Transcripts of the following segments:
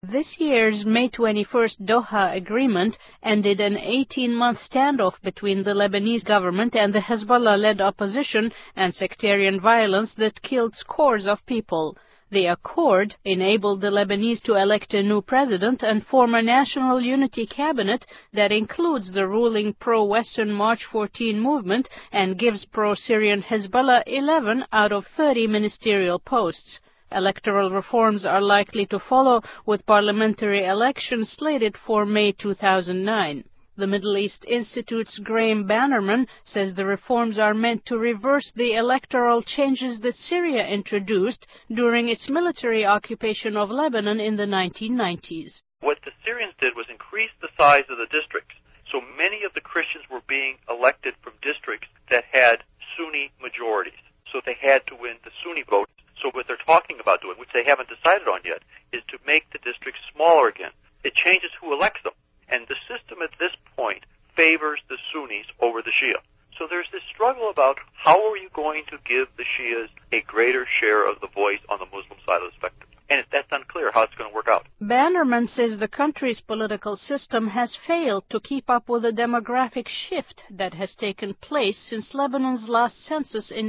This year's May 21st Doha Agreement ended an 18-month standoff between the Lebanese government and the Hezbollah-led opposition and sectarian violence that killed scores of people. The accord enabled the Lebanese to elect a new president and form a national unity cabinet that includes the ruling pro-Western March 14 movement and gives pro-Syrian Hezbollah 11 out of 30 ministerial posts. Electoral reforms are likely to follow, with parliamentary elections slated for May 2009. The Middle East Institute's Graham Bannerman says the reforms are meant to reverse the electoral changes that Syria introduced during its military occupation of Lebanon in the 1990s. What the Syrians did was increase the size of the districts. So many of the Christians were being elected from districts that had Sunni majorities. So they had to win the Sunni vote. So what they're talking about doing, which they haven't decided on yet, is to make the districts smaller again. It changes who elects them. And the system at this point favors the Sunnis over the Shia. So there's this struggle about how are you going to give the Shias a greater share of the voice on the Muslim side of the spectrum. And that's unclear how it's going to work out. Bannerman says the country's political system has failed to keep up with the demographic shift that has taken place since Lebanon's last census in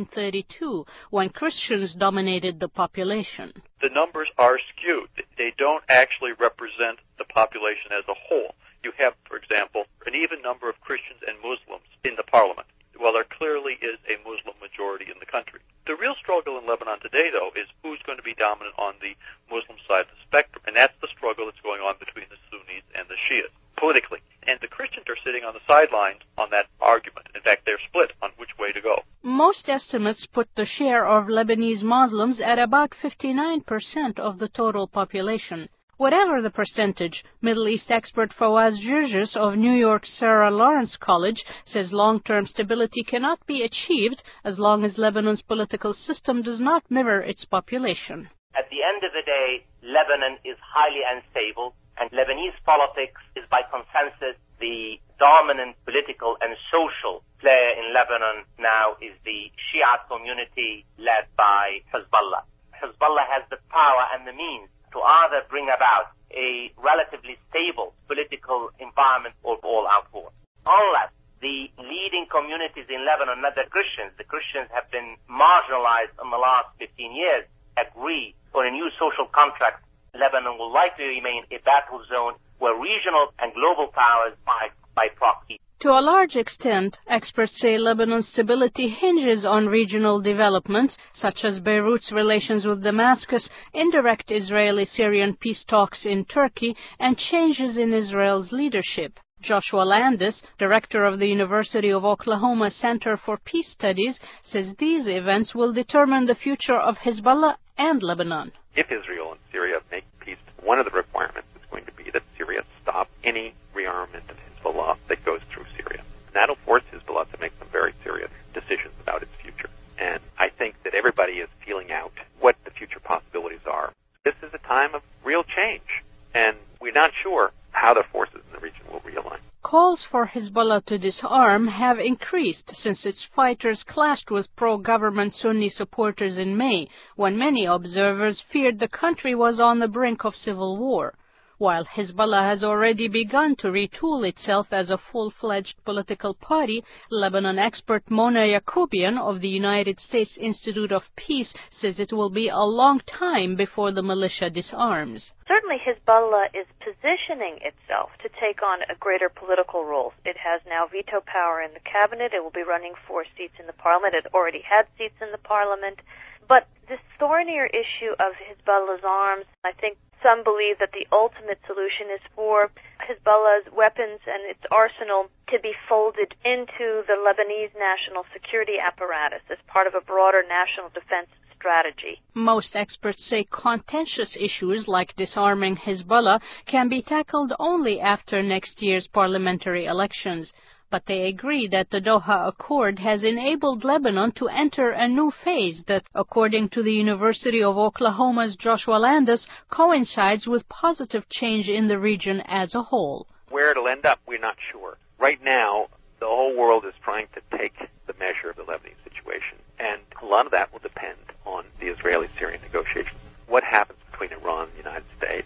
1932, when Christians dominated the population. The numbers are skewed. They don't actually represent the population as a whole. You have, for example, an even number of Christians and Muslims in the parliament. Well, there clearly is a Muslim majority in the country. The real struggle in Lebanon today, though, is who's going to be dominant on the Muslim side of the spectrum. And that's the struggle that's going on between the Sunnis and the Shias, politically. And the Christians are sitting on the sidelines on that argument. In fact, they're split on which way to go. Most estimates put the share of Lebanese Muslims at about 59% of the total population. Whatever the percentage, Middle East expert Fawaz Gerges of New York's Sarah Lawrence College says long-term stability cannot be achieved as long as Lebanon's political system does not mirror its population. At the end of the day, Lebanon is highly unstable, and Lebanese politics is by consensus the dominant political and social player in Lebanon now is the Shia community led by Hezbollah. Hezbollah has the power and the means to either bring about a relatively stable political environment or all out war. Unless the leading communities in Lebanon, not the Christians have been marginalized in the last 15 years, agree on a new social contract, Lebanon will likely remain a battle zone where regional and global powers fight by proxy. To a large extent, experts say Lebanon's stability hinges on regional developments, such as Beirut's relations with Damascus, indirect Israeli-Syrian peace talks in Turkey, and changes in Israel's leadership. Joshua Landis, director of the University of Oklahoma Center for Peace Studies, says these events will determine the future of Hezbollah and Lebanon. If Israel and Syria make peace, one of the requirements is going to be that Syria stop any rearmament of Hezbollah that goes through Syria. And that'll force Hezbollah to make some very serious decisions about its future. And I think that everybody is feeling out what the future possibilities are. This is a time of real change, and we're not sure how the forces in the region will realign. Calls for Hezbollah to disarm have increased since its fighters clashed with pro-government Sunni supporters in May, when many observers feared the country was on the brink of civil war. While Hezbollah has already begun to retool itself as a full-fledged political party, Lebanon expert Mona Yacoubian of the United States Institute of Peace says it will be a long time before the militia disarms. Certainly Hezbollah is positioning itself to take on a greater political role. It has now veto power in the cabinet. It will be running for seats in the parliament. It already had seats in the parliament. But this thornier issue of Hezbollah's arms, I think some believe that the ultimate solution is for Hezbollah's weapons and its arsenal to be folded into the Lebanese national security apparatus as part of a broader national defense strategy. Most experts say contentious issues like disarming Hezbollah can be tackled only after next year's parliamentary elections. But they agree that the Doha Accord has enabled Lebanon to enter a new phase that, according to the University of Oklahoma's Joshua Landis, coincides with positive change in the region as a whole. Where it'll end up, we're not sure. Right now, the whole world is trying to take the measure of the Lebanese situation, and a lot of that will depend on the Israeli-Syrian negotiations. What happens between Iran and the United States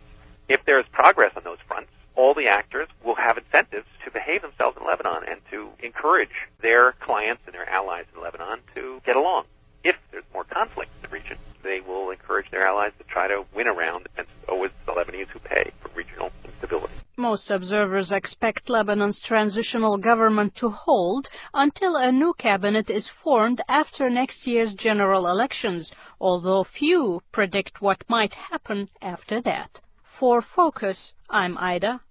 If there's progress on those fronts, all the actors will have incentives to behave themselves in Lebanon and to encourage their clients and their allies in Lebanon to get along. If there's more conflict in the region, they will encourage their allies to try to win around, and so it's the Lebanese who pay for regional instability. Most observers expect Lebanon's transitional government to hold until a new cabinet is formed after next year's general elections, although few predict what might happen after that. For Focus, I'm Ida